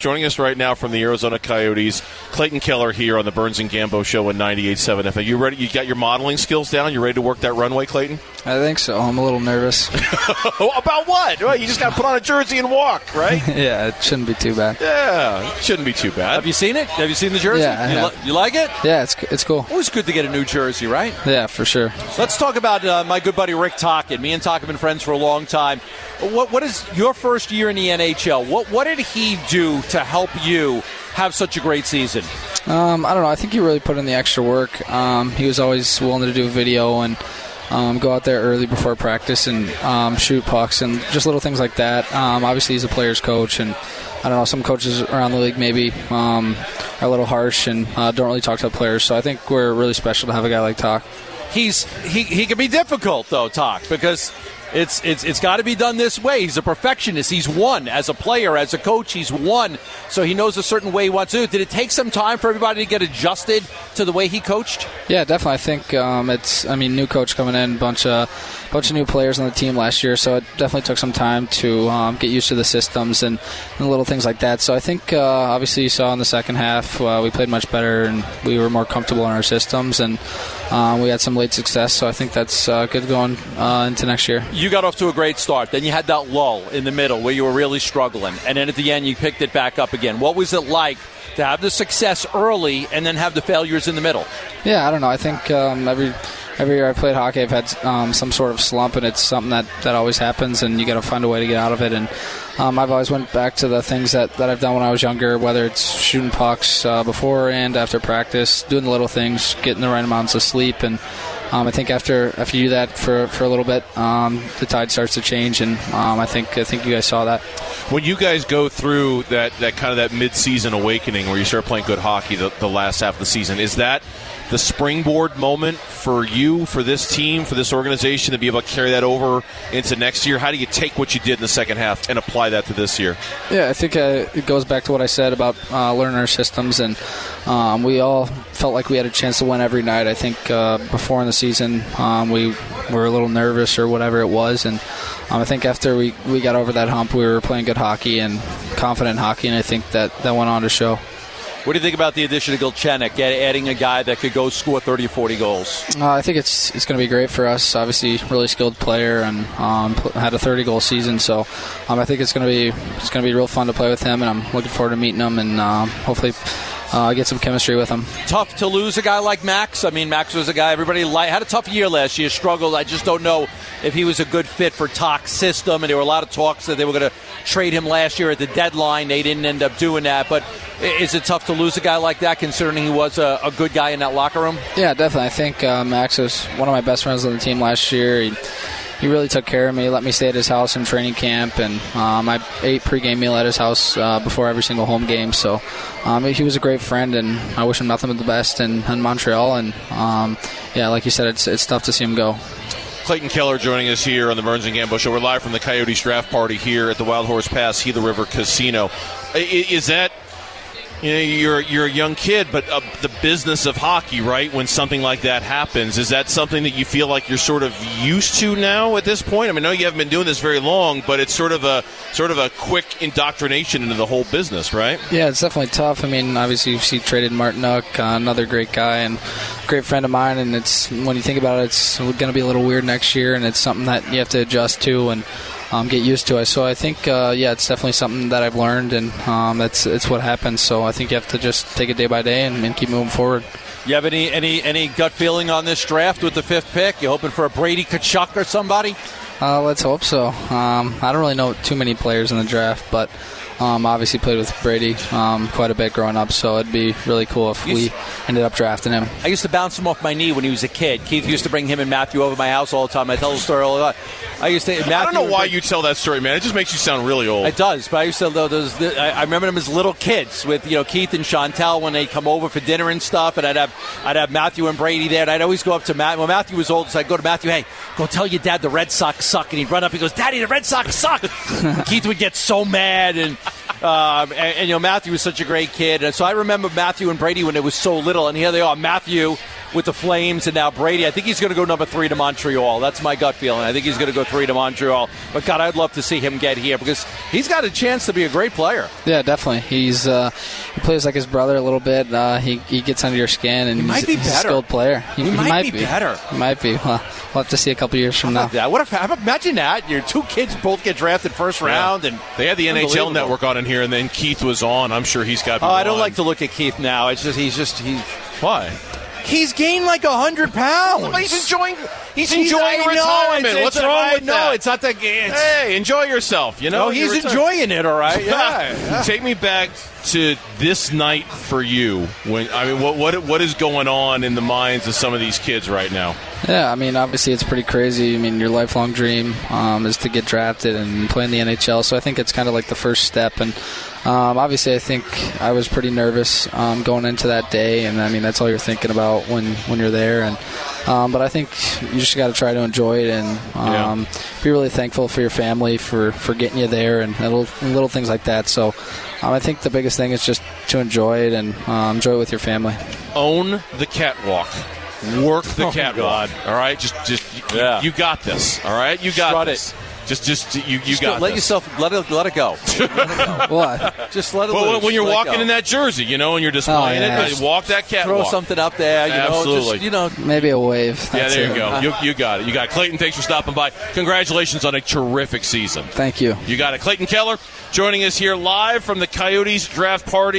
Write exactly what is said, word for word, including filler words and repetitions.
Joining us right now from the Arizona Coyotes, Clayton Keller here on the Burns and Gambo Show on ninety-eight point seven F M. You ready? You got your modeling skills down? You ready to work that runway, Clayton? I think so. I'm a little nervous. About what? Well, you just got to put on a jersey and walk, right? Yeah, it shouldn't be too bad. Yeah, it shouldn't be too bad. Have you seen it? Have you seen the jersey? Yeah, I you, have. li- you like it? Yeah, it's it's cool. Always good to get a new jersey, right? Yeah, for sure. Let's talk about uh, my good buddy Rick Tocchet. Me and Tocchet have been friends for a long time. What What is your first year in the N H L? What What did he do to help you have such a great season? Um, I don't know. I think he really put in the extra work. Um, he was always willing to do video and um, go out there early before practice and um, shoot pucks and just little things like that. Um, obviously, he's a player's coach, and I don't know, some coaches around the league maybe um, are a little harsh and uh, don't really talk to the players. So I think we're really special to have a guy like Toc. He's he he can be difficult though, Toc, because It's it's it's got to be done this way. He's a perfectionist. He's won as a player, as a coach. He's won, so he knows a certain way he wants to do it. Did it take some time for everybody to get adjusted to the way he coached? Yeah, definitely. I think um, it's. I mean, new coach coming in, bunch of bunch of new players on the team last year, so it definitely took some time to um, get used to the systems and, and little things like that. So I think uh, obviously you saw in the second half uh, we played much better and we were more comfortable in our systems, and um, we had some late success. So I think that's uh, good going uh, into next year. You got off to a great start. Then you had that lull in the middle where you were really struggling. And then at the end, you picked it back up again. What was it like to have the success early and then have the failures in the middle? Yeah, I don't know. I think um, every every year I played hockey, I've had um, some sort of slump, and it's something that, that always happens, and you got to find a way to get out of it. And um, I've always went back to the things that, that I've done when I was younger, whether it's shooting pucks uh, before and after practice, doing the little things, getting the right amounts of sleep, and Um, I think after after you do that for, for a little bit, um, the tide starts to change, and um, I think I think you guys saw that. When you guys go through that, that kind of that mid-season awakening where you start playing good hockey the, the last half of the season, is that the springboard moment for you, for this team, for this organization to be able to carry that over into next year? How do you take what you did in the second half and apply that to this year? Yeah, I think uh, it goes back to what I said about uh, learning our systems, and um, we all felt like we had a chance to win every night. I think uh, before in the season um, we were a little nervous or whatever it was, and um, I think after we, we got over that hump, we were playing good hockey and confident hockey, and I think that, that went on to show. What do you think about the addition of Galchenyuk, adding a guy that could go score thirty or forty goals? Uh, I think it's it's going to be great for us. Obviously, really skilled player, and um, had a thirty-goal season. So um, I think it's going to be it's going to be real fun to play with him, and I'm looking forward to meeting him and um, hopefully uh, get some chemistry with him. Tough to lose a guy like Max. I mean, Max was a guy everybody liked. Had a tough year last year, struggled. I just don't know if he was a good fit for Toc's system, and there were a lot of talks that they were going to trade him last year at the deadline. They didn't end up doing that, but is it tough to lose a guy like that, considering he was a, a good guy in that locker room? Yeah, definitely. I think uh, Max was one of my best friends on the team last year. He, he really took care of me, let me stay at his house in training camp, and um, I ate pregame meal at his house uh, before every single home game. So um, he was a great friend, and I wish him nothing but the best in, in Montreal. And um, yeah, like you said, it's it's tough to see him go. Clayton Keller joining us here on the Burns and Gambo Show. We're live from the Coyotes draft party here at the Wild Horse Pass Gila River Casino. Is that... You know, you're you're a young kid, but uh, the business of hockey, right? When something like that happens, is that something that you feel like you're sort of used to now at this point? I mean, I know you haven't been doing this very long, but it's sort of a sort of a quick indoctrination into the whole business, right? Yeah, it's definitely tough. I mean, obviously you see traded Martinook, uh, another great guy and great friend of mine, and it's when you think about it, it's going to be a little weird next year, and it's something that you have to adjust to and Um, get used to it. So I think, uh, yeah, it's definitely something that I've learned, and um, that's it's what happens. So I think you have to just take it day by day and, and keep moving forward. You have any, any any gut feeling on this draft with the fifth pick? You hoping for a Brady Tkachuk or somebody? Uh, let's hope so. Um, I don't really know too many players in the draft, but um, obviously played with Brady um, quite a bit growing up, so it'd be really cool if we ended up drafting him. I used to bounce him off my knee when he was a kid. Keith used to bring him and Matthew over to my house all the time. I tell the story all the time. I used to. Matthew I don't know why bring, you tell that story, man. It just makes you sound really old. It does, but I used to. Those, I remember them as little kids with you know Keith and Chantel when they come over for dinner and stuff, and I'd have I'd have Matthew and Brady there, and I'd always go up to Matt. When Matthew was old, so I'd go to Matthew, hey, go tell your dad the Red Sox suck, and he'd run up, he goes, Daddy, the Red Sox suck. Keith would get so mad, and, um, and and you know Matthew was such a great kid, and so I remember Matthew and Brady when they was so little, and here they are, Matthew with the Flames and now Brady. I think he's going to go number three to Montreal. That's my gut feeling. I think he's going to go three to Montreal. But, God, I'd love to see him get here because he's got a chance to be a great player. Yeah, definitely. He's uh, he plays like his brother a little bit. Uh, he he gets under your skin, and he might he's, be he's better. a skilled player. He, he, he might, might be, be better. He might be. Well, we'll have to see a couple years from now. That? What if, imagine that. Your two kids both get drafted first round. Yeah. and They had the N H L Network on in here, and then Keith was on. I'm sure he's got Oh, I don't on. like to look at Keith now. It's just He's just he's Why? He's gained like a hundred pounds. Well, he's enjoying. He's, He's enjoying I know, retirement. it's- What's it's- wrong I with know, that? it's not the. It's, Hey, enjoy yourself. You know, no, he's You're reti- enjoying it. All right. Yeah. yeah. Take me back to this night for you. When I mean, what what what is going on in the minds of some of these kids right now? Yeah, I mean, obviously it's pretty crazy. I mean, your lifelong dream um, is to get drafted and play in the N H L, so I think it's kind of like the first step. And um, obviously I think I was pretty nervous um, going into that day, and I mean, that's all you're thinking about when, when you're there. And um, But I think you just got to try to enjoy it and um, yeah. be really thankful for your family for, for getting you there and little, little things like that. So um, I think the biggest thing is just to enjoy it and um, enjoy it with your family. Own the catwalk. Work the oh catwalk. All right, just just you, yeah. you got this. All right, you got Strut this. It. Just just you you just got let this. yourself let it let it go. Let it go. What? Just let it. Well, loose. when you're let walking in that jersey, you know, and you're displaying oh, yeah. it, walk that catwalk. Throw something up there. You Absolutely. know, just, you know, maybe a wave. That's yeah, there it. you go. You, you got it. You got it. Clayton, thanks for stopping by. Congratulations on a terrific season. Thank you. You got it. Clayton Keller joining us here live from the Coyotes draft party.